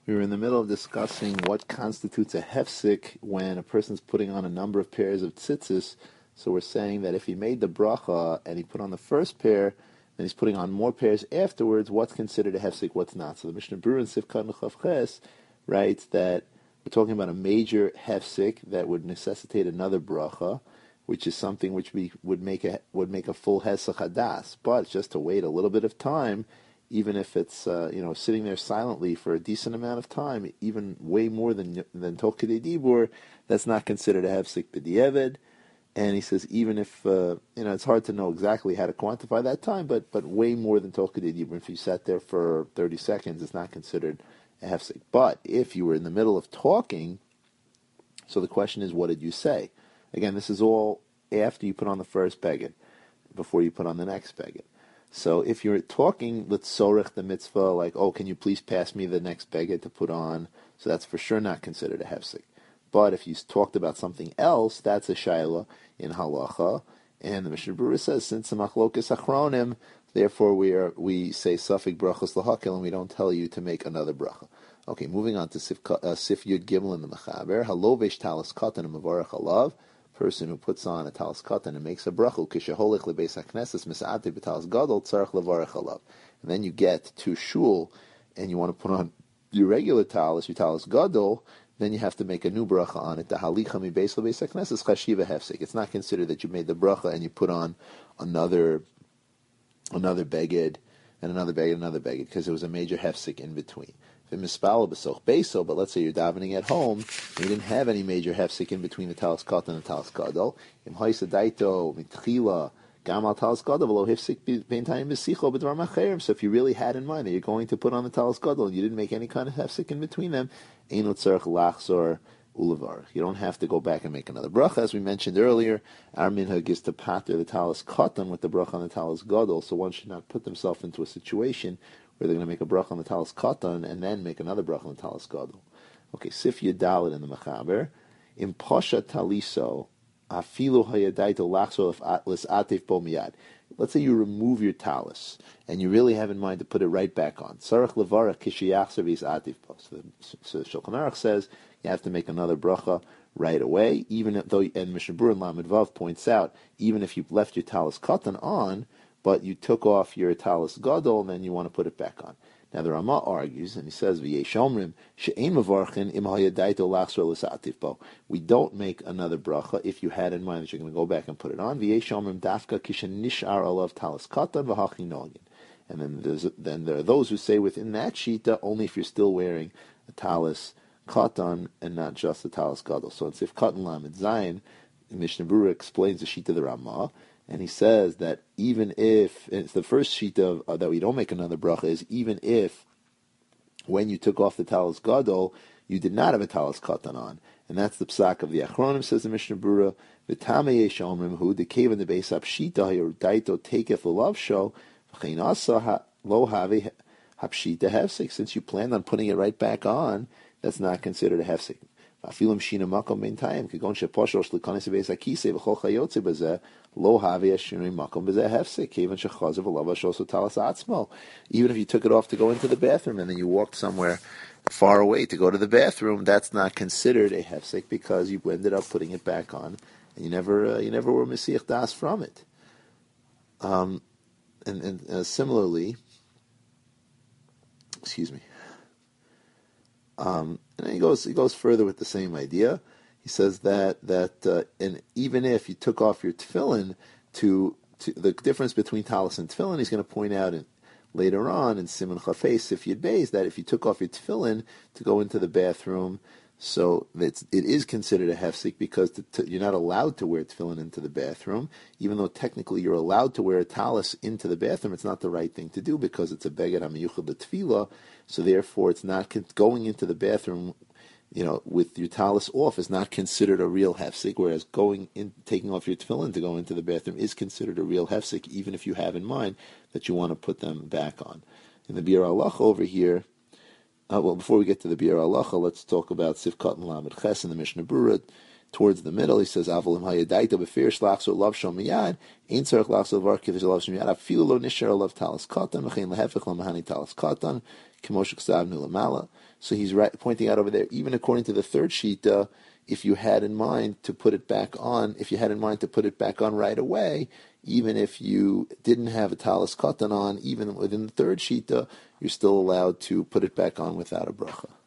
We were in the middle of discussing what constitutes a hefsek when a person's putting on a number of pairs of tzitzis. So we're saying that if he made the bracha and he put on the first pair, then he's putting on more pairs afterwards, what's considered a hefsek, what's not. So the Mishnah Berurah in Sifkat Nechav Ches writes that we're talking about a major hefsek that would necessitate another bracha, which is something which would make a full hesach hadas, but just to wait a little bit of time, even if it's sitting there silently for a decent amount of time, even way more than Tov K'dei Dibur, that's not considered a hefsek b'di'eved. And he says even if it's hard to know exactly how to quantify that time, but way more than Tov K'dei Dibur. If you sat there for 30 seconds, it's not considered a hefsek. But if you were in the middle of talking, so the question is, what did you say? Again, this is all after you put on the first beged, before you put on the next beged. So if you're talking, let's sorech the mitzvah, like, oh, can you please pass me the next beged to put on? So that's for sure not considered a hefsek. But if you talked about something else, that's a shayla in halacha. And the Mishnah Berurah says, since the machlokas achronim, therefore we say safek brachos lahakil, and we don't tell you to make another bracha. Okay, moving on to Sif Yud Gimel in the Mechaber. Halovesh talis katan and mavarach alav. Person who puts on a talis katan and makes a bracha, kishaholich lebeis hakneses misa'ativ b'talis gadol tzarich levarach alav. And then you get to shul and you want to put on your regular talis, your talis gadol, then you have to make a new bracha on it. The halicha mi beis lebeis hakneses chashiva hefsek. It's not considered that you made the bracha and you put on another beged and another beged because there was a major hefsek in between. But let's say you're davening at home, and you didn't have any major hefsek in between the talis katan and the talis gadol. So if you really had in mind that you're going to put on the talis gadol and you didn't make any kind of hefsek in between them, you don't have to go back and make another bracha. As we mentioned earlier, our minhag is to pater the talis katan with the bracha on the talis gadol, so one should not put themselves into a situation where they're going to make a bracha on the talis katan and then make another bracha on the talis gadol. Okay, Sif Yadalit in the Mechaber. Im pasha taliso afilu hayadaito lachso atif bo miyad. Let's say you remove your talis and you really have in mind to put it right back on. Sarach levara kishiyachser vis atif bo. So Shulchan Aruch says you have to make another bracha right away, even though, and Mishnah Berurah in Lamed Vav points out, even if you've left your talis katan on, but you took off your talis gadol, and then you want to put it back on. Now the Rama argues, and he says, "V'yesh omrim she'ein mevarchin im hayadaito lachzor l'satif bo." We don't make another bracha if you had in mind that you're going to go back and put it on. V'yesh omrim dafka kishen nishar alav talis katan v'hachi nogin. And then there are those who say within that shita only if you're still wearing a talis katan and not just a talis gadol. So in Sif Katan Lamed Zayin, Mishnah Berurah explains the shita of the Rama. And he says that even if, it's the first shita that we don't make another bracha is even if when you took off the talis gadol, you did not have a talis katan on. And that's the psak of the Achronim, says the Mishnah Berurah. V'tamei yesh omrim hu, the cave in the base up shita, hayur daito taketh l'lav sho, v'cheinasa lo have hapshita hefsek. Since you planned on putting it right back on, that's not considered a hefsek. Afilim shina makom ben tayim kegon sheposhosh likanis beis akise v'chol chayotze bezeh lo havi ashirim makom bezeh hefsek kevan shechazav v'lava shosu talas atzmo. Even if you took it off to go into the bathroom and then you walked somewhere far away to go to the bathroom, that's not considered a hefsek because you ended up putting it back on and you never were mesiach das from it. And similarly, excuse me. And then he goes further with the same idea. He says that and even if you took off your tefillin, to the difference between talis and tefillin, he's going to point out later on in Siman Chafei if you'd base that if you took off your tefillin to go into the bathroom, so it is considered a hefsek because you're not allowed to wear tefillin into the bathroom, even though technically you're allowed to wear a talis into the bathroom. It's not the right thing to do because it's a beged hamiyuchad l'tefillah, so therefore it's not going into the bathroom, with your talis off is not considered a real hefsek, whereas taking off your tefillin to go into the bathroom is considered a real hefsek, even if you have in mind that you want to put them back on. In the Biur Halacha over here, before we get to the Biur Halacha, let's talk about Sifkat and Lamed Ches in the Mishnah Berurah. towards the middle. He says, "Avolim hayadaita befir shlachso lav shom miyad ein tzarich lachso var kivish lav shom miyad afilu lo nishar lav talis katan v'chein lehefich lamahani talis katan k'moshe ksavnu lamala." So he's pointing out over there, even according to the third shita, if you had in mind to put it back on, right away, even if you didn't have a talis katan on, even within the third shita, you're still allowed to put it back on without a bracha.